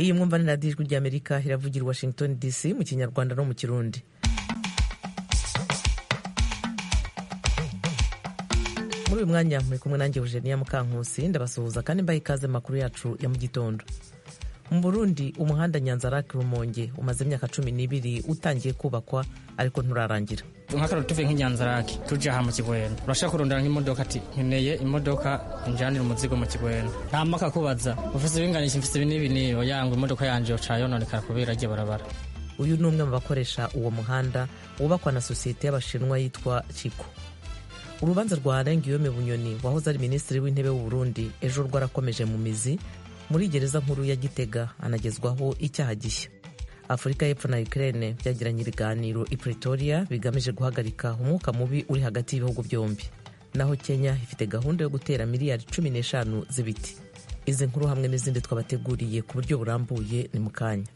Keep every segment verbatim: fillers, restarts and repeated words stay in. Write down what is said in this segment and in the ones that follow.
iyi mwumva ni radiyo ijwi ry'Amerika iravugira i Washington D C mu kinyarwanda no mu kirundi. muri uyu mwanya muri kumwe nanjye Eugenia Mukankusi, ndabasuhuza kandi mbaha ikaze makuru yacu ya mu gitondo. Mu Burundi umuhanda Nyanza-Lac Rumonge umaze imyaka cumi n'ibiri utangiye kubakwa ariko nturarangira. nk'akaro tuve nk'Inyanza-Lac tuje aha mu Kigwena urashaka kurondana nk'imodoka ati nkeneye imodoka injanira umuzigo mu Kigwena nta maka kubaza ufise ibinganisha mfise ibinibi niyo yangwa imodoka yanje yoca yononekara kubera agiye barabara. Uyu ni umwe mu bakoresha uwo muhanda wubakwa na sosiyete y'Abashinwa yitwa Chiko. Urubanza rwa Alain Guillaume Bunyoni wahoze ari minisitiri w'intebe w'u Burundi ejo rwarakomeje mu mizi muri gereza nkuru ya Gitega, anagezwaho icyaha gishya. Afurika y'Epfo na Ukraine byagiranye ibiganiro i Pretoria bigamije guhagarika umwuka mubi uri hagati y'ibihugu byombi. Naho Kenya ifite gahunda yo gutera miliyari cumi n'eshanu z'ibiti. Izi nkuru hamwe n'izindi twabateguriye ku buryo burambuye ni mu kanya.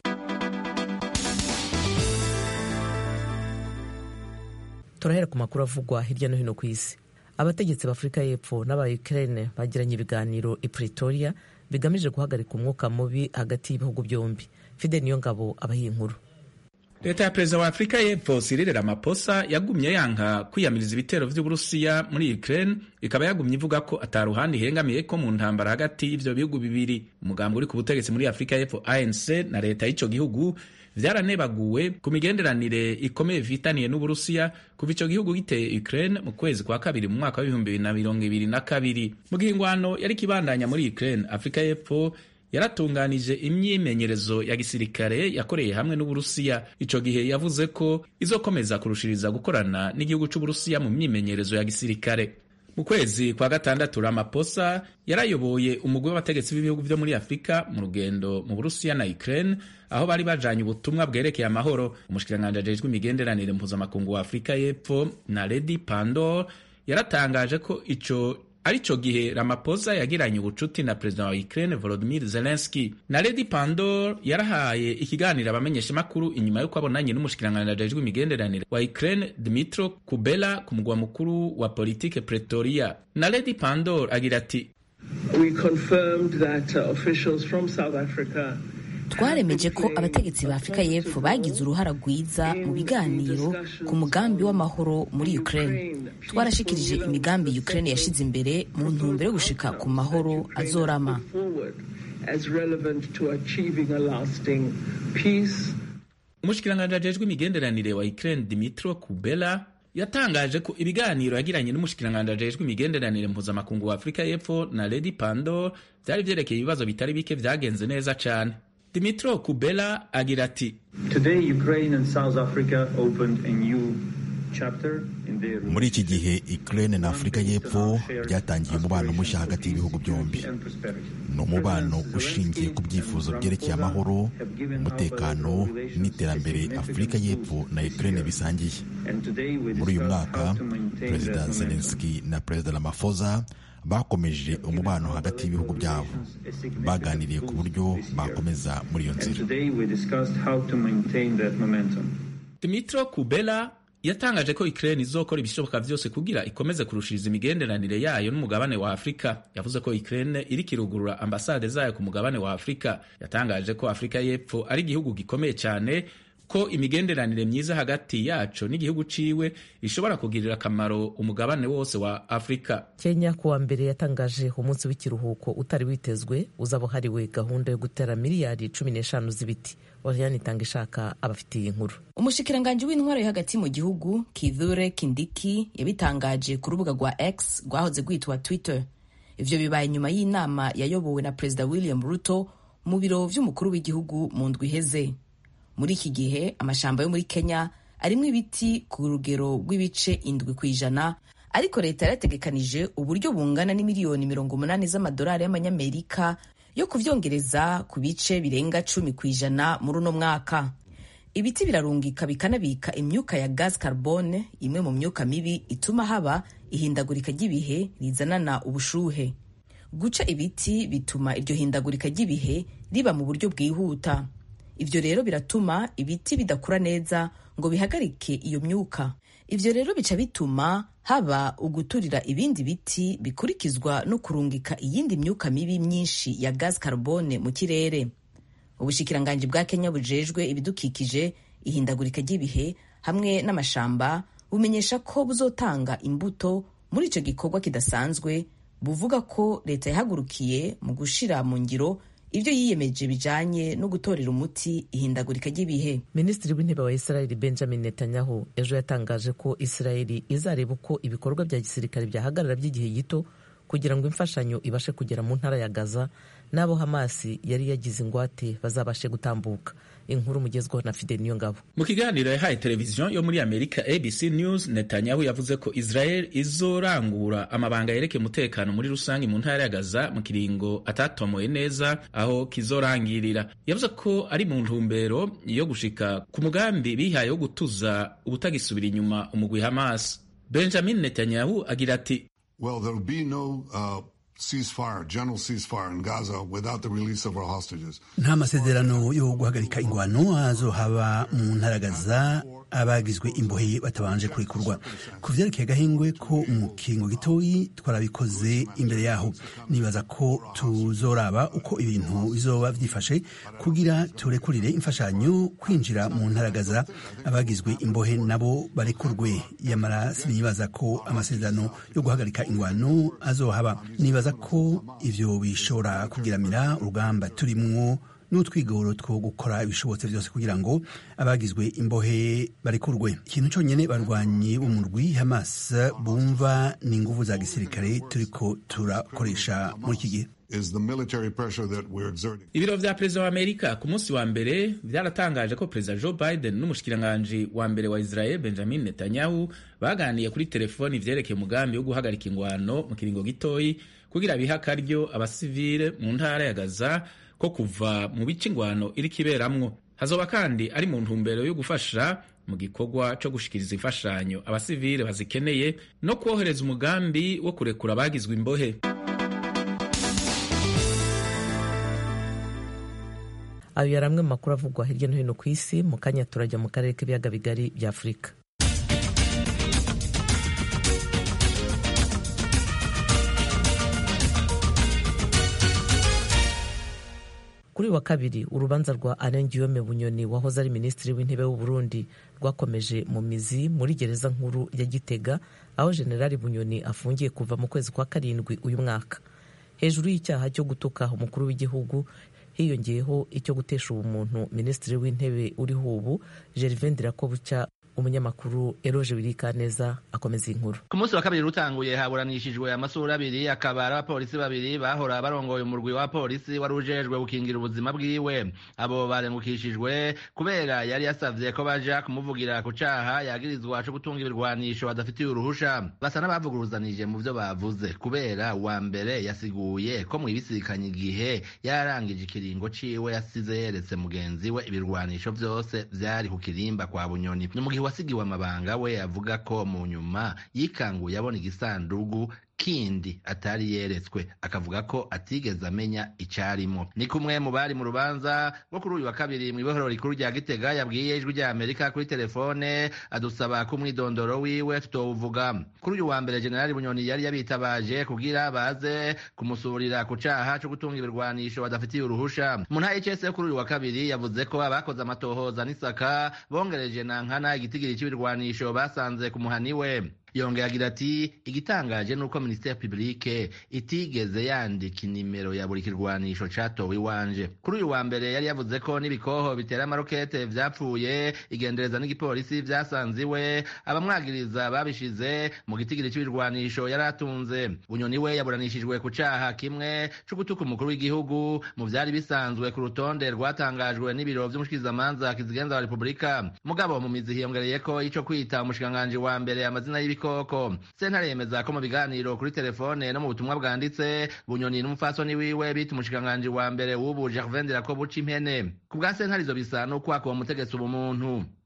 Turahera ku makuru avugwa hirya no hino ku isi. Abategetsi b'Afurika y'Epfo n'aba Ukraine bagiranye ibiganiro i Pretoria bigamije guhagarika umwuka mubi hagati y'ibihugu byombi. Fide Niyongabo abahiye inkuru. Leta ya Perezida wa Afrika y'Epfo Cyril Ramaphosa yagumye yanka kwiyamiriza ibitero vy'Uburusiya muri Ukraine, ikaba yagumye ivuga ko ataruhande ihengamiye ko mu ntambara hagati y'ivyo bihugu bibiri. Umugambi uri ku butegetsi muri Afrika y'Epfo A N C na leta y'ico gihugu vyaranebaguwe ku migenderanire ikomeye vitaniye n'Uburusiya kuva ico gihugu giteye Ukraine mu kwezi kwa kabiri mu mwaka wa ibihumbi bibiri na mirongo ibiri na kabiri. Mu gihe ingwano yari kibandanya muri Ukraine, Afrika y'Epfo yaratunganije imyimenyerezo ya gisirikare yakoreye hamwe n'Uburusiya. Ico gihe yavuze ko izokomeza kurushiriza gukorana n'igihugu c'Uburusiya mu myimenyerezo ya gisirikare. Mu kwezi kwa gatandatu Ramaphosa yarayoboye umugwi w'abategetsi b'ibihugu vyo muri Afrika mu rugendo mu Burusiya na Ukraine, aho bari bajanye ubutumwa bwerekeye amahoro. Umushikiranganje ajejwe imigenderanire mpuzamakungu wa Afrika y'Epfo Naledi Pandor yaratangaje ko ico arico gihe Ramaphosa yagiranye ubucuti na Perezida wa Ukraine Volodymyr Zelensky. Naledi Pandor yarahaye ikiganiro abamenyesha makuru inyuma yuko abonanye n'umushikiranganje ajejwe imigenderanire wa Ukraine Dmytro Kuleba ku mugwa mukuru wa politike Pretoria. Naledi Pandor agira ati, We confirmed that uh, officials from South Africa twaremeje ko abategetsi ba Afrika y'Epfo bagize uruhara rwiza mu biganiro ku mugambi w'amahoro muri Ukraine. Twarashikirije imigambi Ukraine yashize imbere mu ntumbero yo gushika ku mahoro azorama. Umushikiranganje ajejwe imigenderanire wa Ukraine Dmytro Kuleba yatangaje ko ibiganiro yagiranye n'umushikiranganje ajejwe imigenderanire mpuzamakungu wa Afrika y'Epfo na Naledi Pandor byari vyerekeye ibibazo bitari bike vyagenze neza cane. Dmytro Kuleba agira ati, Today Ukraine and South Africa opened a new chapter in their muri iki gihe Ukraine na Afrika y'Epfo byatangiye umubano mushya hagati y'ibihugu byombi. Ni umubano ushingiye ku byifuzo byerekeye amahoro, umutekano n'iterambere Afrika y'Epfo na Ukraine bisangiye. Muri uyu mwaka Perezida Zelensky na Perezida Ramaphosa bakomeje umubano hagati y'ibihugu byabo, baganiriye ku buryo bakomeza muri iyo nzira. Dmytro Kuleba yatangaje ko Ukraine izokora ibishoboka vyose kugira ikomeze kurushiriza imigenderanire yayo n'umugabane wa Afrika. Yavuze ko Ukraine iri kirugurura ambasade zayo ku mugabane wa Afrika. Yatangaje ko Afrika y'Epfo ari igihugu gikomeye cyane, ko imigenderanire myiza hagati yaco n'igihugu ciwe ishobora kugirira akamaro umugabane wose wa Afrika. Kenya kuwa mbere yatangaje umunsi w'ikiruhuko utari witezwe uzaba hariwe gahunda yo gutera miliyari cumi n'eshanu z'ibiti. Oriane itanga ishaka abafitiye inkuru. Umushikiranganje w'intwaro yo hagati mu gihugu Kithure Kindiki yabitangaje ku rubuga rwa X rwahoze rwitwa Twitter. Ivyo bibaye nyuma y'inama yayobowe na Perezida William Ruto mu biro vy'umukuru w'igihugu mu ndwi iheze. Muri iki gihe amashamba yo muri Kenya arimwo ibiti ku rugero rw'ibice indwi kw'ijana, ariko leta yarategekanije uburyo bungana n'imiliyoni mirongo umunani z'amadolari y'amanyamerika yo kuvyongereza ku bice birenga cumi kw'ijana muri uno mwaka. Ibiti birarungika bikanabika imyuka ya gas carbone, imwe mu myuka mibi ituma haba ihindagurika ry'ibihe rizanana ubushuhe. Guca ibiti bituma iryo hindagurika ry'ibihe riba mu buryo bwihuta. Ivyo rero biratuma ibiti bidakura neza ngo bihagarike iyo myuka. Ivyo rero bica bituma haba uguturira ibindi biti bikurikizwa no kurungika iyindi myuka mibi myinshi ya gas carbone mu kirere. ubushikiranganji bwa Kenya bujejwe ibidukikije, ihindagurika ry'ibihe hamwe n'amashamba bumenyesha ko buzotanga imbuto muri ico gikorwa kidasanzwe, buvuga ko leta yahagurukiye mu gushira mu ngiro ivyo yiyemeje bijanye no gutorera umuti ihindagurika ry'ibihe. Minisitiri w'intebe wa Israeli Benjamin Netanyahu ejo yatangaje ko Israeli izareba uko ibikorwa bya gisirikare byahagarara by'igihe gito kugira ngo imfashanyo ibashe kugera mu ntara ya Gaza n'abo Hamasi yari yagize ingwate bazabashe gutambuka. Inkuru mugezweho na Fidel Niyongabo. Mu kiganiro yahaye televiziyo yo muri Amerika A B C News, Netanyahu yavuze ko Israel izorangura amabanga yereke umutekano muri rusange mu ntara ya Gaza mu kiringo atatomoye neza aho kizorangirira. Yavuze ko ari mu ntumbero yo gushika ku mugambi bihaye wo gutuza ubutagisubira inyuma umugwi Hamas. Benjamin Netanyahu agira ati, well, there will be no uh... ceasefire, general ceasefire in Gaza without the release of our hostages. Nta masezerano yo guhagarika ingwano azohaba mu ntara Gaza abagizwe imbohe batabanje kurekurwa. Ku vyerekeye agahengwe ko mu kingo gitoyi twarabikoze imbere yaho. Nibaza ko tuzoraba uko ibintu bizoba vyifashe kugira turekurire imfashanyo kwinjira mu ntara Gaza abagizwe imbohe nabo barekurwe. Yamara sinibaza ko amasezerano yo guhagarika ingwano azohaba. Nibaza ko ivyo bishobora kugiramira urugamba turimwo n'utwigoro two gukora ibishobotse byose kugira ngo abagizwe imbohe barekurwe. Ikintu cyonyene barwanyi b'umurwi Hamas bumva ni inguvu za gisirikare turiko turakoresha muri iki gihe. Ibiro vya perezida wa Amerika ku munsi wa mbere vyaratangaje ko perezida Joe Biden n'umushikiranganji wa mbere wa Israel Benjamin Netanyahu baganiye kuri telefoni vyerekeye umugambi wo guhagarika ingwano mu kiringo gitoyi kugira biha akaryo abasivile mu ntara ya Gaza ko kuva mu bice ingwano iri kiberamwo. Hazoba kandi ari mu ntumbero yo gufasha mu gikorwa co gushikiriza imfashanyo abasivile bazikeneye no kwohereza umugambi wo kurekura abagizwe imbohe. Ayo yari amwe mu makuru avugwa hirya no hino ku isi. Mu kanya turajya mu karere k'ibiyaga bigari bya Afurika. Kuri wa kabiri urubanza rwa Alain Guillaume Bunyoni wahoze ari minisitiri w'intebe w'u Burundi rwakomeje mu mizi muri gereza nkuru ya Gitega aho General Bunyoni afungiye kuva mu kwezi kwa karindwi uyu mwaka. Hejuru y'icyaha cyo gutuka umukuru w'igihugu hiyongeyeho icyo gutesha ubumuntu minisitiri w'intebe uriho ubu Gervais Ndirakobuca. Umunyamakuru Eroje Wirikaneza akomeza inkuru. Ku munsi wa kabiri rutanguye haburanishijwe amasura abiri akaba ari abapolisi babiri bahora barongoye umurwi wa polisi wari ujejwe gukingira ubuzima bwiwe. Abo barengukishijwe kubera yari yasavye ko baja kumuvugira ku caha yagirizwa cyo gutunga ibirwanisho badafitiye uruhusha. Basa n'abavuguruzanije mu vyo bavuze kubera wa mbere yasiguye ko mu ibisikanye igihe yarangije ikiringo ciwe yasize yeretse mugenzi we ibirwanisho vyose vyari ku kirimba kwa Bunyoni. Wasigiwe amabanga we avuga ko mu nyuma yikanguye abona igisandugu kindi atari yeretswe, akavuga ko atigeze amenya icarimo. Ni kumwe mu bari mu rubanza rwo kuri uyu wa kabiri mu ibohero rikuru rya Gitega yabwiye ijwi rya Amerika kuri telefone adusaba ko umwidondoro wiwe tutowuvuga. Kuri uyu wa mbere General Bunyoni yari yabitabaje kugira baze kumusurira ku caha cyo gutunga ibirwanisho badafitiye uruhusha. Mu ntara y'Icese kuri uyu wa kabiri yavuze ko abakoze amatohoza n'isaka bongereje na nkana igitigiri cy'ibirwanisho basanze ku muhani we. Yongera agira ati igitangaje nuko Ministère Publique itigeze yandika inimero ya buri kirwanisho catowe iwanje. Kuri uyu wa mbere yari yavuze ko n'ibikoho bitera amarokete vyapfuye igendereza n'igipolisi vyasanziwe abamwagiriza babishize mu gitigiri c'ibirwanisho yaratunze. Bunyoni we yaburanishijwe ku caha kimwe co gutuka umukuru w'igihugu mu vyari bisanzwe ku rutonde rwatangajwe n'ibiro vy'umushikizamanza kizigenza wa Republika. Mugabo mu mizi hiyongereye ko ico kwita umushikiranganji wa mbere amazina y'ibi koko. Sentare yemeza ko mu biganiro kuri telefone no mu butumwa bwanditse Bunyoni n'umufasoni wiwe bita umushikiranganji wa mbere w'ubu Gervais Ndirakobuca impene. Ku bwa sentare izo bisa no kwaka uwo mutegetsi ubumuntu.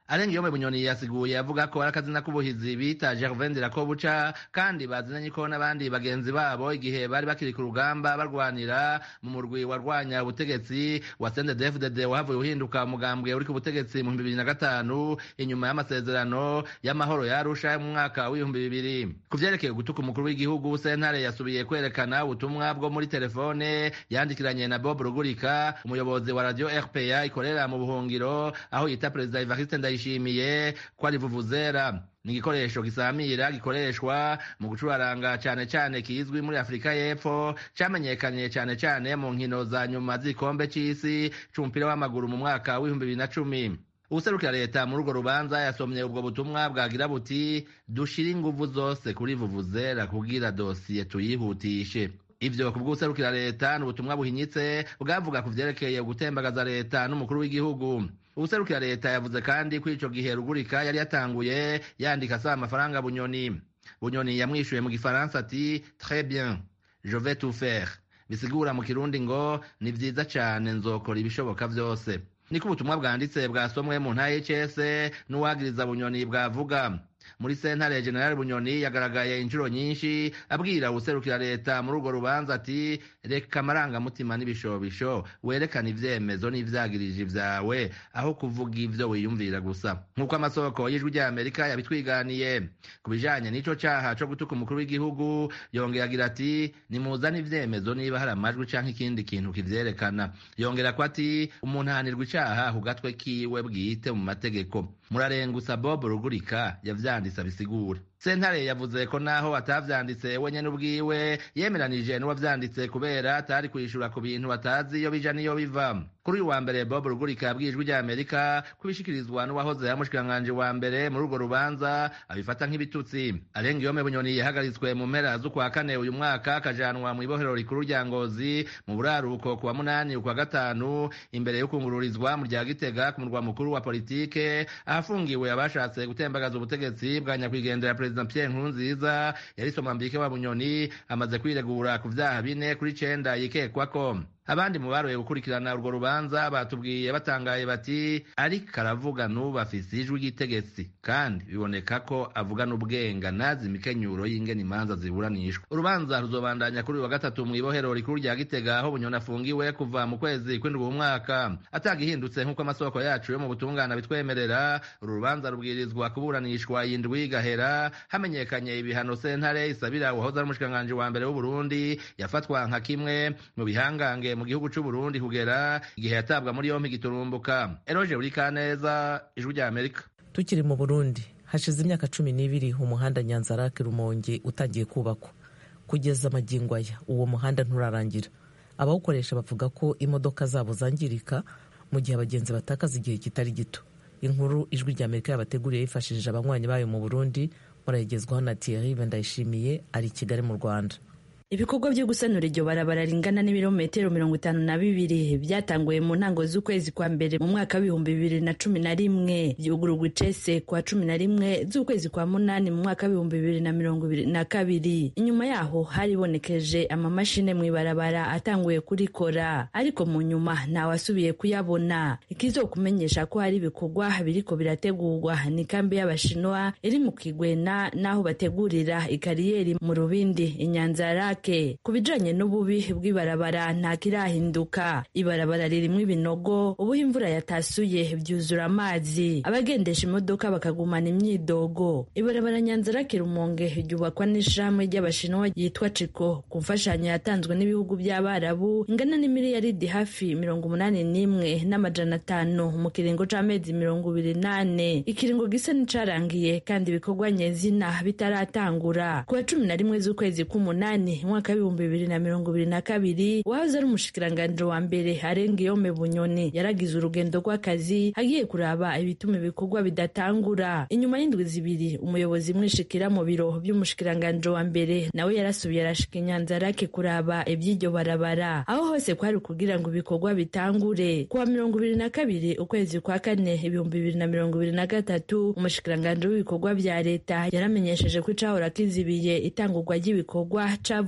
Arengiyome Bunyoni yasiguye avuga ko ari akazina k'ubuhizi bita Gervain Dirakobuca kandi bazinanye ko n'abandi bagenzi babo igihe bari bakiri ku rugamba barwanira mu murwi warwanya ubutegetsi wa C N D D F D D wahavuye uhinduka umugambwe uri ku butegetsi mu bibiri na gatanu inyuma y'amasezerano y'amahoro ya Arusha mu mwaka w'ibihumbi bibiri. Ku vyerekeye gutuka umukuru w'igihugu, sentare yasubiye kwerekana ubutumwa bwo muri telefone yandikiranye na Bob Rugurika, umuyobozi wa radio R P A ikorera mu buhungiro, aho yita Perezida Evariste Ndayishimiye ko ari vuvuzera. Ni igikoresho gisamira gikoreshwa mu gucuraranga cane cane kizwi muri Afrika y'Epfo, camenyekanye cane cane mu nkino za nyuma z'igikombe c'isi c'umupira w'amaguru mu mwaka w'ibihumbi bibiri na cumi. Ubuserukira leta muri urwo rubanza yasomye ubwo butumwa bwagira buti dushire inguvu zose kuri vuvuzera kugira dosiye tuyihutishe. Ivyo kubw'ubuserukira leta n'ubutumwa buhinyitse bwavuga ku vyerekeye gutembagaza leta n'umukuru w'igihugu. Ubuserukira leta yavuze kandi ko ico gihe Rugurika yari yatanguye yandika sa amafaranga Bunyoni. Bunyoni yamwishuye mu gifaransa ati très bien, je vais tout faire. Bisigura mu kirundi ngo ni vyiza cane nzokora ibishoboka vyose. Niko ubutumwa bwanditse bwasomwe mu nta H S n'uwagiriza Bunyoni bwavuga. Muri sentare General Bunyoni yagaragaye inshuro nyinshi abwira ubuserukira leta muri urwo rubanza ati reka amaranga mutima n'ibishobisho werekana ivyemezo n'ivyagirije vyawe aho kuvuga ivyo wiyumvira gusa. Nk'uko amasoko y'ijwi rya Amerika yabitwiganiye ku bijanye n'ico caha co gutuka umukuru w'igihugu, yongera agira ati nimuzane ivyemezo niba hari amajwi canke ikindi kintu kivyerekana. Yongera ko ati umuntu ahanirwa icaha ku gatwe kiwe bwite mu mategeko. Murarengusa Bob Rugurika yavyanditse abisigura. Sentare yavuze ko naho atavyanditse wenyene ubwiwe yemeranije n'uwavyanditse kubera atari kwishura ku bintu batazi iyo bija niyo biva. Kuri uyu wa mbere Bob Rugurika yabwijwe rya Amerika kubishikirizwa n'uwahoze yamushikiranganje wa mbere muri urwo rubanza abifata nk'ibitutsi. Arengiyome Bunyoni yahagaritswe mu mpera z'ukwa kane uyu mwaka akajanwa mu ibohero rikuru rya Ngozi mu buraruko kuwa munani ukwa gatanu imbere yo kungururizwa mu rya Gitega ku murwa mukuru wa politike ahafungiwe abashatse gutembagaza ubutegetsi bwa nyakwigendera President Pierre Nkurunziza. Yari Somambike wa Bunyoni amaze kwiregura ku vyaha bine kuri cenda yikekwako. Abandi mu baroye gukurikirana urwo rubanza batubwiye batangaye bati ariko aravuga n'ubu afise ijwi ry'itegesi kandi biboneka ko avuga n'ubwenga nazi imikenyuro y'ingene imanza ziburanishwa. Urubanza ruzobandanya kuri wa gatatu mu ibohero rikuru rya Gitega aho Bunyoni afungiwe kuva mu kwezi kw'indwi umwaka. Atagihindutse nk'uko amasoko yacu yo mu butungana bitwemerera, uru rubanza rubwirizwa kuburanishwa indwi gahera hamenyekanye ibihano sentare isabira uwahoze ari umushikiranganje wa mbere w'u Burundi yafatwa nka kimwe mu bihangange mu gihugu c'u Burundi kugera igihe yatabwa muri yompi giturumbuka. Eroje Urikaneza, ijwi rya Amerika. Tukiri mu Burundi, hashize imyaka cumi n'ibiri umuhanda Nyanzarake Rumonge utangiye kubakwa. Kugeza magingo aya uwo muhanda nturarangira. Abawukoresha bavuga ko imodoka zabo zangirika mu gihe abagenzi batakaza igihe kitari gito. Inkuru ijwi rya Amerika yabateguriye yifashishije abanywanyi bayo mu Burundi, murayigezwaho na Thierry Ndayishimiye ari Kigali mu Rwanda. Ibikorwa byo gusanura iryo barabara ringana n'ibirometero mirongo itanu na bibiri byatanguye mu ntango z'ukwezi kwa mbere mu mwaka w'ibihumbi bibiri na cumi na rimwe byugururwa icese kwa cumi na rimwe z'ukwezi kwa munani mu mwaka w'ibihumbi bibiri na mirongo ibiri na kabiri. Inyuma yaho haribonekeje amamashine mu ibarabara atanguye kurikora, ariko mu nyuma ntawasubiye kuyabona. Ikizokumenyesha ko hari ibikorwa biriko birategurwa ni kambi y'Abashinwa iri mu Kigwena naho bategurira ikariyeri mu Rubindi Inyanzarake. Ku bijanye n'ububi bw'ibarabara nta kirahinduka. Ibarabara ririmo ibinogo, ubu imvura yatasuye byuzura amazi, abagendesha imodoka bakagumana imyidogo. Ibarabara Nyanzarake Rumonge ryubakwa n'ishirahamwe ry'Abashinwa yitwa Ciko ku mfashanyo yatanzwe n'ibihugu by'Abarabu ingana n'imiliyaridi hafi mirongo umunani n'imwe n'amajana atanu mu kiringo c'amezi mirongo ibiri nane. Ikiringo gisa n'icarangiye kandi ibikorwa nyezina bitaratangura. Ku wa cumi na rimwe z'ukwezi k'umunani mwaka w'ibihumbi bibiri na mirongo ibiri na kabiri wahoze ari umushikiranganje wa mbere Arengiyome Bunyoni yaragize urugendo rw'akazi agiye kuraba ibituma ibikorwa bidatangura. Inyuma y'indwi zibiri umuyobozi mwishikira mu biro by'umushikiranganje wa mbere nawe yarasubiye arashika Nyanzarake kuraba iby'iryo barabara, aho hose kwari kugira ngo ibikorwa bitangure. Kuwa mirongo ibiri na kabiri ukwezi kwa kane ibihumbi bibiri na mirongo ibiri na gatatu umushikiranganje w'ibikorwa bya leta yaramenyesheje ko icahora kizibiye itangurwa ry'ibikorwa cavuye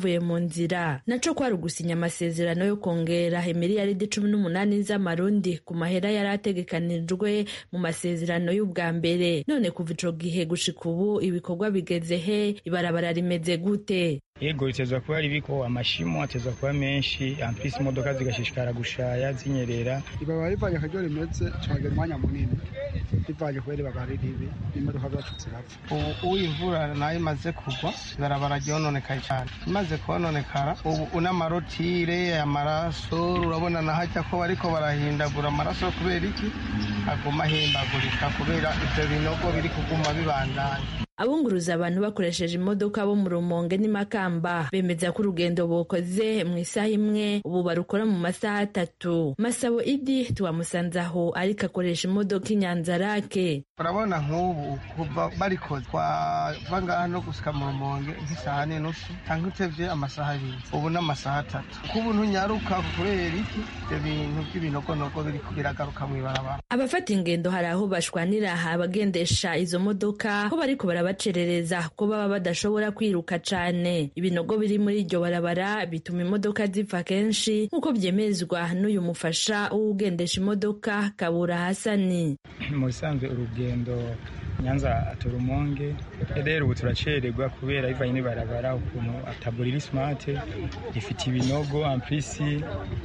cavuye mu nzira naco kwari ugusinya amasezerano yo kongera imiliyaridi cumi n'umunani z'amarundi ku mahera yari ategekanijwe mu masezerano y'ubwa mbere. None kuva ico gihe gushika ubu ibikorwa bigeze he? Ibarabara rimeze gute? Yego itezwa kuba ribiko amashimo atezwa kuba menshi ampisi imodoka zigashishikara gushaya zinyerera. Ibaba rivanye akaryo rimeze cagera umwanya munini rivanye kubera ibaba ribi imodoka zacutse rapfa. Ubu imvura nayo imaze kugwa ibarabara ryononekaye cyane imaze kononekara. Ubu n'amarotire amaraso urabona nahajya ko bariko barahindagura amaraso kubera iki aguma ahimbagurika kubera ivyo binogo biri kuguma bibandanya. Abunguruza abantu bakoresheje imodoka bo mu Rumonge n'Imakamba bemeza ko urugendo bokoze mu isaha imwe ubu barukora mu masaha atatu. Masabo Idi tuwamusanze aho ariko akoresha imodoka Inyanzarake. Urabona nk'ubu kuva barikoze twava ngaha no gushika mu Rumonge nk'isaha n'inusu canke utevye amasaha abiri ubu n'amasaha atatu. Kubu ntunyaruka kubera iki ivyo bintu by'ibinogonogo biriko biragaruka mw'ibarabara. Abafata ingendo hari aho bashwanira abagendesha izo modoka ko bariko bara bacerereza ko baba badashobora kwiruka cane. Ibinogo biri muri iryo barabara bituma imodoka zipfa kenshi nk'uko byemezwa n'uyu mufasha w'ugendesha imodoka Kabura Hasani. Mu bisanzwe urugendo Nyanza Rumonge rero ubu turacererwa kubera ivanye n'ibarabara ukuntu ataburiri smart ifite ibinogo amplisi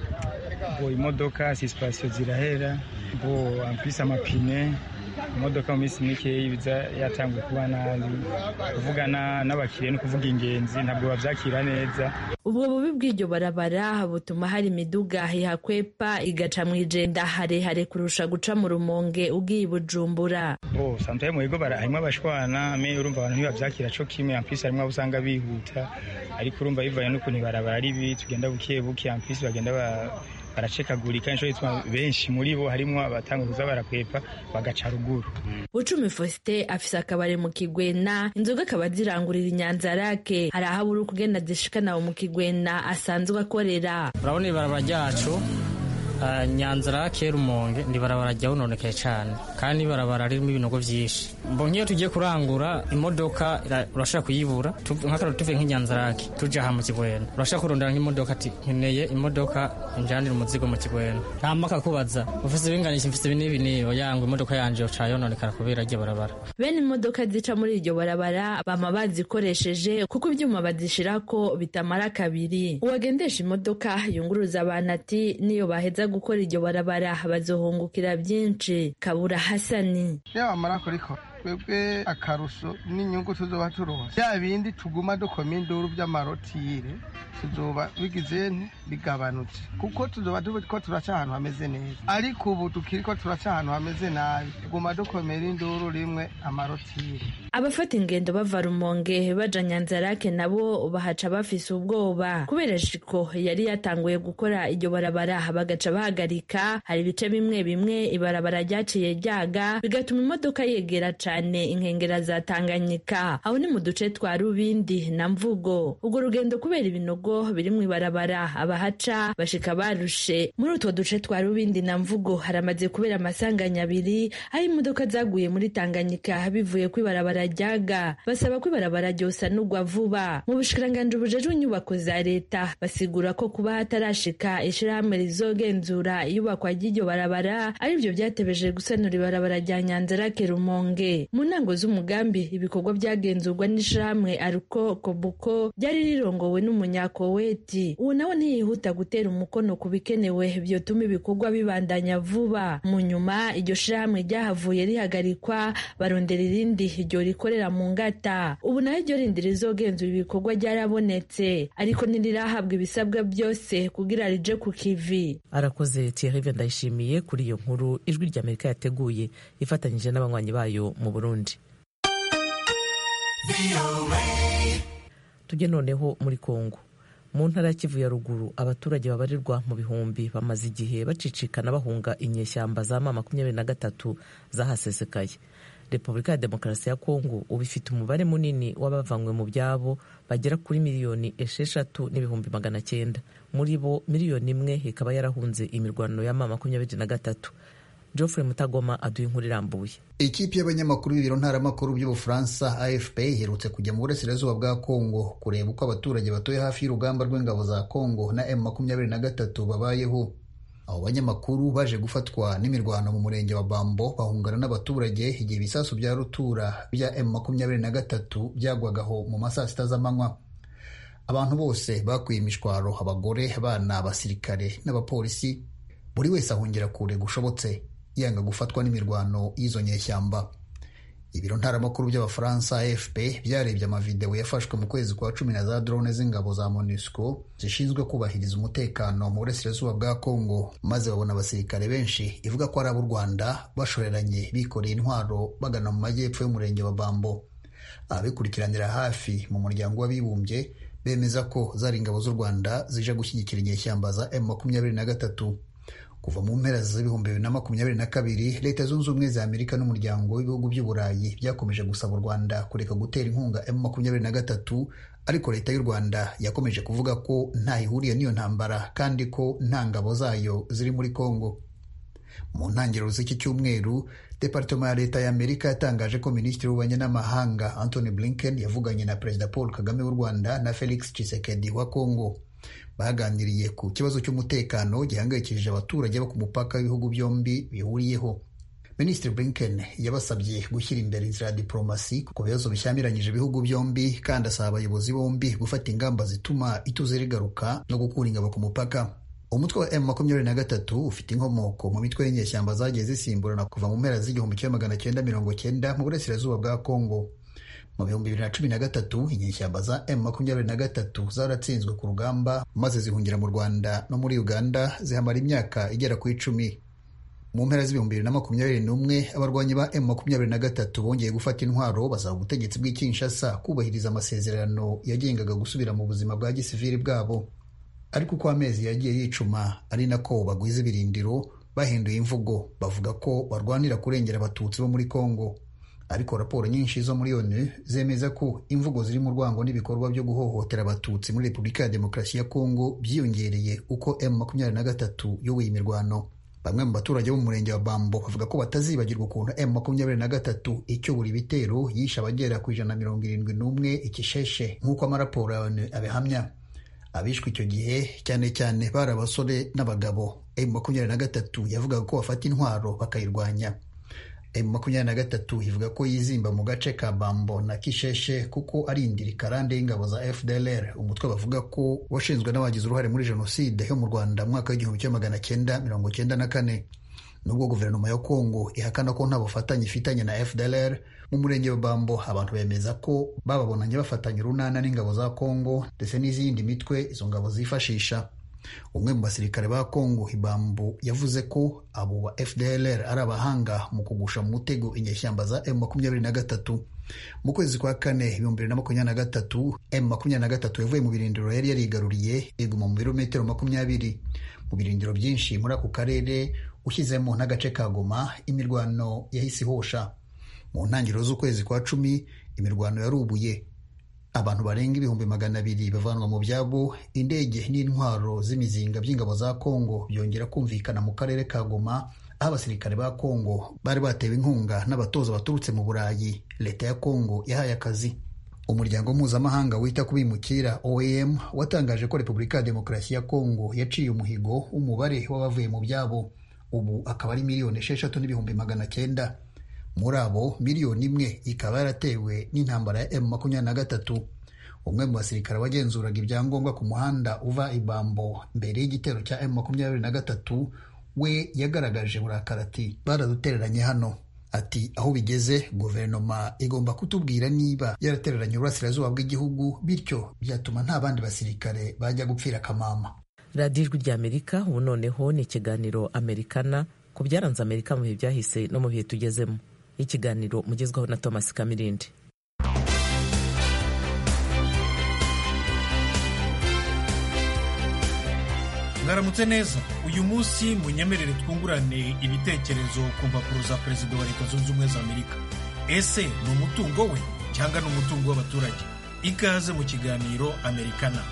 bo imodoka suspension zirahera bo amplisi amapine imodoka mu minsi mike ibiza yatanguye kuba nabi kuvugana n'abakiriya no kuvuga ingenzi ntabwo bavyakira neza. Ubwo bubi bw'iryo barabara butuma hari imiduga ihakwepa igaca mw'ijenda harehare kurusha guca mu Rumonge ugiye Bujumbura. Bo sometimes mu bigo barahimwe abashwana me urumva abantu ntibavyakira co kimwe ampisi harimwe usanga bihuta ariko urumva bivanye n'ukuntu ibarabara ari bi tugenda buke buke ampisi bagenda ba baracekagurika nico gituma benshi muri bo harimo abatanguza barakwepa bagaca ruguru. Bucumi Faustin afise akabare mu Kigwena inzoga akaba zirangurira Inyanzarake hari aho buri kugenda zishikana mu Kigwena asanzwe akorera. Urabona ibarabara ryacu Uh, Nyanzarake Rumonge ndi barabara rya unonekaye cyane kandi barabara ririmo ibinogo byinshi. Mbo nkiyo tugiye kurangura imodoka urashaka kuyibura nk'akaro tuve nk'Inyanzarake tuja ha mu Kigwena urashaka kurondera nk'imodoka ati nkeneye imodoka injanira umuzigo mu Kigwena nta maka kubaza ufise binganisha mfise binibi niyo yangu imodoka yanje uca yononekara kubera rye barabara. Bene imodoka zica muri iryo barabara bama bazikoresheje kuko ibyuma bazishirako bitamara kabiri. Uwagendesha imodoka yunguruza abantu ati niyo baheza gukora iryo barabara bazohungukira byinshi. Kabura Hasani yaba marakoriko twebwe akaruso n'inyungu tuzoba turonse ya bindi tuguma dukoma induru by'amarotire tuzoba bigize bigabanutse kuko tuzoba ko turaca ahantu hameze neza ariko ubu tukiriko turaca ahantu hameze nabi tuguma dukomera induru rimwe amarotire. Abafata ingendo bava Rumonge baja Nyanzarake nabo bahaca bafise ubwoba kubera shiko yari yatanguye gukora iryo barabara bagaca bahagarika. Hari ibice bimwe bimwe ibarabara ryaciye ryaga bigatuma imodoka yegera cane inkengera za Tanganyika aho ni mu duce twa Rubindi na Mvugo. Ubwo rugendo kubera ibinogo biri mu ibarabara abahaca bashika barushe. Muri utwo duce twa Rubindi na Mvugo haramaze kubera amasanganya abiri aho imodoka zaguye muri Tanganyika bivuye ku ibarabara ryaga. Basaba ko ibarabara ryosa nugwa vuba. Mu bushikiranganje bujejwe inyubako za leta basigura ko kuba hatarashika ishirahamwe rizogenzura iyubakwa ry'iryo barabara ari byo byatebeje gusanura ibarabara rya Nyanzarake Rumonge. Mu ntango z'umugambi ibikorwa byagenzurwa n'ishirahamwe Aruko Kobuko byari rirongowe n'umunyakoweti. Uwo nawe ntiyihuta gutera umukono ku bikenewe byotuma ibikorwa bibandanya vuba. Mu nyuma iryo shirahamwe ryahavuye rihagarikwa barondera irindi iryo rikorera mu Ngata. Ubu naho iryo rindi rizogenzura ibikorwa ryarabonetse ariko ntirirahabwa ibisabwa byose kugira rije ku kivi. Arakoze Thierry Ndayishimiye kuri iyo nkuru ijwi ry'Amerika yateguye ifatanyije n'abanywanyi bayo mu Burundi. Tujye noneho muri Kongo. Mu ntara ya Kivu ya ruguru abaturage babarirwa mu bihumbi bamaze igihe bacicikana bahunga inyeshyamba za ma makumyabiri na gatatu zahasesekaye. Repubulika ya Demokarasi ya Kongo ubu ifite umubare munini w'abavanywe mu byabo bagera kuri miliyoni esheshatu n'ibihumbi magana cyenda. Muri bo miliyoni imwe ikaba yarahunze imirwano ya ma makumyabiri na gatatu. Geoffrey Mutagoma aduha inkuru irambuye. Ikipe y'abanyamakuru b'ibiro ntaramakuru by'Ubufaransa A F P iherutse kujya mu burasirazuba bwa Kongo kureba uko abaturage batuye hafi y'urugamba rw'ingabo za Kongo na M makumyabiri na gatatu babayeho. Abo banyamakuru baje gufatwa n'imirwano mu murenge wa Bambo bahungana n'abaturage igihe ibisasu bya rutura bya M makumyabiri na gatatu byagwagaho mu masaa sita z'amanywa. Abantu bose bakuye imishwaro, abagore, abana, abasirikare n'abapolisi, buri wese ahungira kure gushobotse yanga gufatwa n'imirwano y'izo nyeshyamba. Ibiro ntaramakuru by'Abafaransa A F P byarebye amavideo yafashwe mu kwezi kwa cumi na za drone z'ingabo za MONUSCO zishinzwe kubahiriza umutekano mu burasirazuba bwa Kongo, maze babona abasirikare benshi ivuga ko ari ab'u Rwanda bashoreranye bikoreye intwaro bagana mu majyepfo y'umurenge wa Bambo. Ababikurikiranira hafi mu muryango w'abibumbye bemeza ko zari ingabo z'u Rwanda zije gushyigikira inyeshyamba za M makumyabiri na gatatu. Kuva mu mpera z'ibihumbi bibiri na makumyabiri na kabiri, Leta Zunze Ubumwe za Amerika n'umuryango w'ibihugu by'Uburayi byakomeje gusaba u Rwanda kureka gutera inkunga M makumyabiri na gatatu, ariko Leta y'u Rwanda yakomeje kuvuga ko nta ihuriye n'iyo ntambara kandi ko nta ngabo zayo ziri muri Kongo. Mu ntangiriro z'iki cyumweru, Departement ya Leta y'Amerika yatangaje ko Minisitiri w'Ububanyi n'Amahanga Anthony Blinken yavuganye na Perezida Paul Kagame w'u Rwanda na Felix Tshisekedi wa Kongo. Baganiriye ku kibazo cy'umutekano gihangayikishije abaturage bo ku mupaka w'ibihugu byombi bihuriyeho. Minisitiri Blinken yabasabye gushyira imbere inzira ya diplomasi ku bibazo bishyamiranyije ibihugu byombi kandi asaba abayobozi bombi gufata ingamba zituma ituze rigaruka no gukura ingabo ku mupaka. Umutwe wa M makumyabiri na gatatu ufite inkomoko mu mitwe y'inyeshyamba zagiye zisimburana kuva mu mpera z'igihumbi kimwe magana cyenda mirongo cyenda mu burasirazuba bwa Kongo. Mu bihumbi bibiri na cumi na gatatu inyeshyamba za M makumyabiri na gatatu zaratsinzwe ku rugamba maze zihungira mu Rwanda no muri Uganda zihamara imyaka igera ku icumi. Mu mpera z'ibihumbi bibiri na makumyabiri n'umwe abarwanyi ba M makumyabiri na gatatu bongeye gufata intwaro basaba ubutegetsi bw'i Kinshasa kubahiriza amasezerano yagengaga gusubira mu buzima bwa gisivili bwabo. Ariko uko amezi yagiye yicuma ari nako bagwiza ibirindiro, bahinduye imvugo bavuga ko barwanira kurengera abatutsi bo muri Kongo. Ariko raporo nyinshi zo muri O N U zemeza ko imvugo ziri mu rwango n'ibikorwa byo guhohotera abatutsi muri Repubulika ya Demokarasi ya Kongo byiyongereye uko M makumyabiri na gatatu yoboye imirwano. Bamwe mu baturage bo mu murenge wa Bambo bavuga ko batazibagirwa ukuntu M makumyabiri na gatatu icyo buri bitero yishe abagera ku ijana na mirongo irindwi n'umwe ikisheshe nk'uko amaraporo ya O N U abihamya. Abishwe icyo gihe cyane cyane bari abasore n'abagabo. M makumyabiri na gatatu yavugaga ko bafata intwaro bakayirwanya. M makumyabiri na gatatu ivuga ko yizimba mu gace ka Bambo na Kisheshe kuko ari indiri karande y'ingabo za F D L R, umutwe bavuga ko washinzwe n'abagize uruhare muri jenoside yo mu Rwanda mu mwaka w'igihumbi kimwe magana cyenda mirongo cyenda na kane. Nubwo guverinoma ya Kongo ihakana ko nta bufatanye ifitanye na F D L R, mu murenge wa Bambo abantu bemeza ko bababonanye bafatanya urunana n'ingabo za Kongo ndetse n'izindi mitwe izo ngabo zifashisha. Umwe mu basirikare ba Kongo Ibambo yavuze ko abo ba F D L R ari abahanga mu kugusha mu mutego inyeshyamba za M makumyabiri na gatatu. Mu kwezi kwa kane ibihumbi bibiri na makumyabiri na gatatu, M makumyabiri na gatatu yavuye mu birindiro yari yarigaruriye iguma mu birometero makumyabiri. Mu birindiro byinshi muri ako karere ushyizemo n'agace ka Goma, imirwano yahise ihosha. Mu ntangiriro z'ukwezi kwa cumi imirwano yarubuye. Abantu barenga ibihumbi magana abiri bavanwa mu byabo, indege n'intwaro z'imizinga by'ingabo za Kongo byongera kumvikana mu karere ka Goma, aho abasirikare ba Kongo bari batewe inkunga n'abatoza baturutse mu Burayi. Leta ya Kongo yahaye akazi. Umuryango mpuzamahanga wita ku bimukira O I M watangaje ko Repubulika ya Demokarasi ya Kongo yaciye umuhigo w'umubare w'abavuye mu byabo, ubu akaba ari miliyoni esheshatu n'ibihumbi magana cyenda. Muri abo miliyoni imwe ikaba yaratewe n'intambara ya M makumyabiri na gatatu. Umwe mu basirikare wagenzuraga ibyangombwa ku muhanda uva Ibambo mbere y'igitero cya M makumyabiri na gatatu we yagaragaje burakari ati baradutereranye hano. Ati aho bigeze guverinoma igomba kutubwira niba yaratereranye uburasirazuba bw'igihugu, bityo byatuma nta bandi basirikare bajya gupfira kamama. Radiyo Ijwi ry'Amerika ubu noneho ni ikiganiro Amerikana ku byaranze Amerika mu bihe byahise no mu bihe tugezemo. Ikiganiro mugezwaho na Thomas Kamirindi. Mwaramutse neza. Uyu munsi munyemerere twungurane ibitekerezo ku mpapuro za Perezida wa Leta Zunze Ubumwe za Amerika. Ese ni umutungo we cyangwa ni umutungo w'abaturage? Ikaze mu kiganiro Amerikana.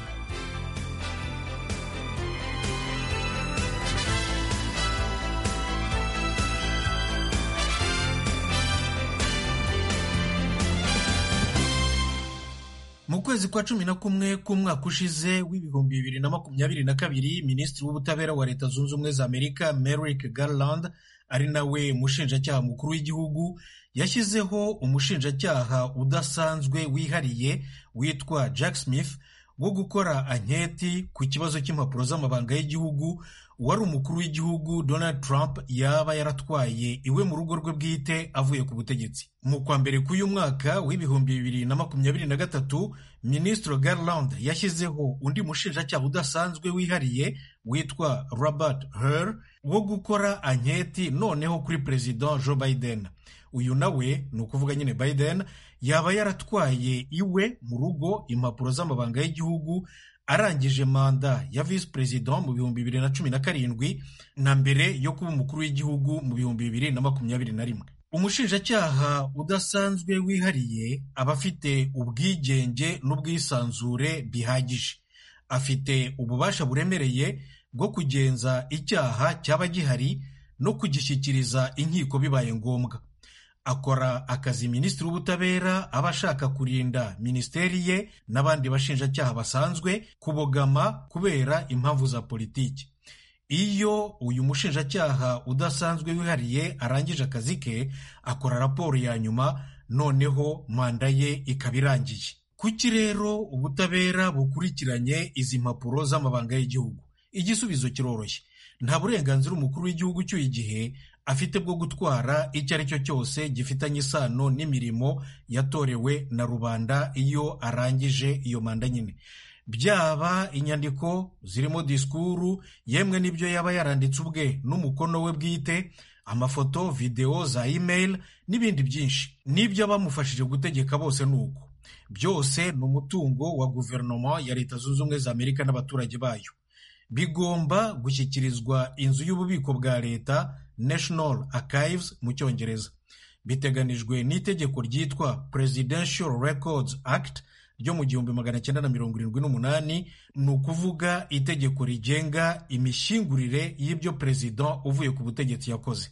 mu kwezi kwa cumi na kumwe k'umwaka ushize w'ibihumbi bibiri na makumyabiri na kabiri minisitiri w'ubutabera wa leta zunze ubumwe za amerika Merrick Garland ari nawe mushinjacyaha mukuru w'igihugu yashyizeho umushinjacyaha udasanzwe wihariye witwa Jack Smith wo gukora anketi ku kibazo cy'impapuro z'amabanga y'igihugu wari umukuru w'igihugu Donald Trump yaba yaratwaye iwe mu rugo rwe bwite avuye ku butegetsi. Mu kwa mbere k'uyu mwaka w'ibihumbi bibiri na makumyabiri na gatatu Minisitiri Garland yashyizeho undi mushinjacyaha udasanzwe wihariye witwa Robert Hur wo gukora anketi noneho kuri Perezida Joe Biden. Uyu nawe ni ukuvuga nyine Biden yaba yaratwaye iwe mu rugo impapuro z'amabanga y'igihugu arangije manda ya visi perezida mu bihumbi bibiri na cumi na karindwi na mbere yo kuba umukuru w'igihugu mu bihumbi bibiri na makumyabiri na rimwe. Umushinjacyaha udasanzwe wihariye aba afite ubwigenge n'ubwisanzure bihagije, afite ububasha buremereye bwo kugenza icyaha cyaba gihari no kugishyikiriza inkiko bibaye ngombwa. Akora akazi minisitiri w'ubutabera aba ashaka kurinda minisiteri ye n'abandi bashinjacyaha basanzwe kubogama kubera impamvu za politiki. Iyo uyu mushinjacyaha udasanzwe wihariye arangije akazi ke akora raporo ya nyuma, noneho manda ye ikaba irangiye. Kuki rero ubutabera bukurikiranye izi mpapuro z'amabanga y'igihugu? Igisubizo kiroroshye. Nta burenganzira umukuru w'igihugu cy'uyu gihe afite bwo gutwara icyo ari cyo cyose gifitanye isano n'imirimo yatorewe na rubanda iyo arangije iyo manda nyine, byaba inyandiko zirimo disikuru, yemwe n'ibyo yaba yaranditse ubwe n'umukono we bwite, amafoto, videwo za email n'ibindi byinshi. N'ibyo abamufashije gutegeka bose ni uko. Byose ni umutungo wa guverinoma ya Leta Zunze Ubumwe za Amerika n'abaturage bayo. Bigomba gushyikirizwa inzu y'ububiko bwa leta, National Archives mu Cyongereza. Biteganijwe n'itegeko ryitwa Presidential Records Act ryo mu gihumbi magana cyenda na mirongo irindwi n'umunani, ni ukuvuga itegeko rigenga imishyingurire y'ibyo perezida uvuye ku butegetsi yakoze.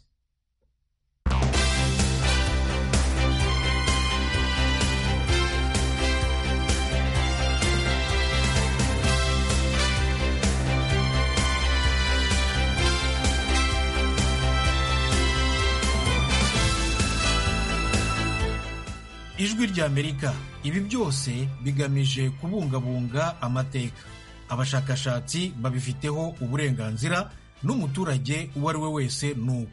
Ijwi ry'Amerika, ibi byose bigamije kubungabunga amateka. Abashakashatsi babifiteho uburenganzira n'umuturage uwo ari we wese nuko.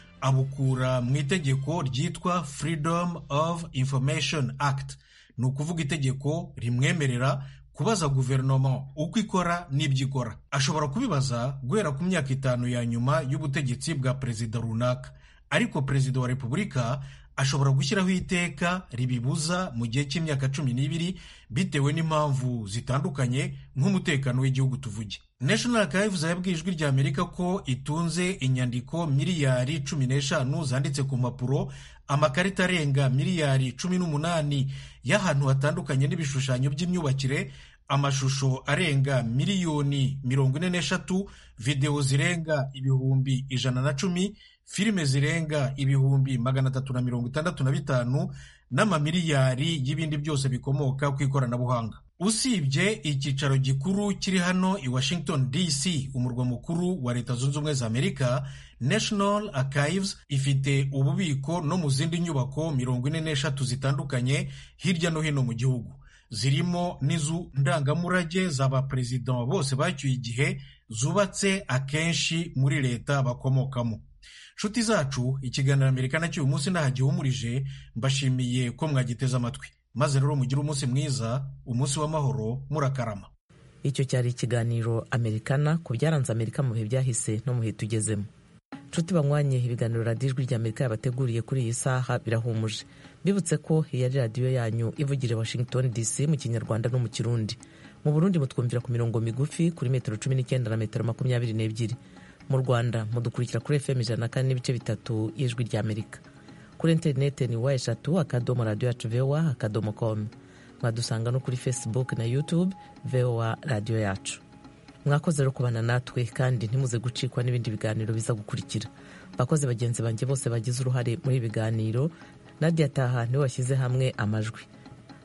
Abukura mu itegeko ryitwa Freedom of Information Act, ni ukuvuga itegeko rimwemerera kubaza guverinoma uko ikora n'ibyo ikora. Ashobora kubibaza guhera ku myaka itanu ya nyuma y'ubutegetsi bwa perezida runaka, ariko perezida wa repubulika ashobora gushyiraho iteka ribibuza mu gihe cy'imyaka cumi n'ibiri bitewe n'impamvu zitandukanye nk'umutekano w'igihugu tuvuge. National Archives yabwiye Ijwi ry'Amerika ko itunze inyandiko miliyari cumi n'eshanu zanditse ku mpapuro, amakarita arenga miliyari cumi n'umunani y'ahantu hatandukanye n'ibishushanyo by'imyubakire, amashusho arenga miliyoni mirongo ine n'eshatu, videwo zirenga ibihumbi ijana na cumi, filime zirenga ibihumbi magana atatu na mirongo itandatu na bitanu n'amamiliyari y'ibindi byose bikomoka ku ikoranabuhanga. Usibye icyicaro gikuru kiri hano i Washington D C, umurwa mukuru wa Leta Zunze Ubumwe za Amerika, National Archives ifite ububiko no mu zindi nyubako mirongo ine n'eshatu zitandukanye hirya no hino mu gihugu. Zirimo n'inzu ndangamurage z'abaperezida bose bacyuye igihe zubatse akenshi muri leta bakomokamo. Nshuti zacu, ikiganiro Amerikana cy'uyu munsi nahagihumurije, mbashimiye ko mwagiteze amatwi. Maze rero mugire umunsi mwiza, umunsi w'amahoro, murakarama. Icyo cyari ikiganiro Amerikana ku byaranze Amerika mu bihe byahise no mu bihe tugezemo. Nshuti banywanye, ibiganiro radiyo Ijwi ry'Amerika yabateguriye kuri iyi saha birahumuje. Bibutse ko iyi ari radiyo yanyu ivugira i Washington D C mu Kinyarwanda no mu Kirundi. Mu Burundi mutwumvira ku mirongo migufi kuri metero cumi n'icyenda na metero makumyabiri n'ebyiri. Mu Rwanda mudukurikira kuri F M ijana na kane n'ibice bitatu y'Ijwi ry'Amerika. Kuri interineti ni wa eshatu akadomo radiyo yacu V O A akadomo com. Mwadusanga no kuri Facebook na YouTube V O A radiyo yacu. Mwakoze rero kubana natwe kandi ntimuze gucikwa n'ibindi biganiro biza gukurikira. Bakoze bagenzi banjye bose bagize uruhare muri ibiganiro. Nadia Taha niwe washyize hamwe amajwi.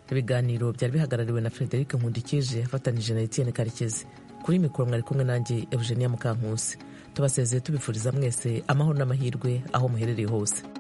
ibiganiro byari bihagarariwe na Frederic Nkundikije afatanije na Etienne Karekezi. Kuri mikoro mwari kumwe nanjye Eugenia Mukankusi. Tubasezeye tubifuriza mwese amahoro n'amahirwe aho muherereye hose.